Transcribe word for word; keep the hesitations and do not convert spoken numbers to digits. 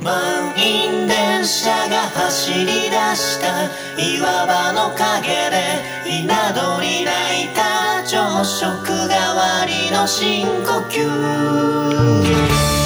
満員電車が走り出した岩場の陰で稲鳥鳴いた朝食代わりの深呼吸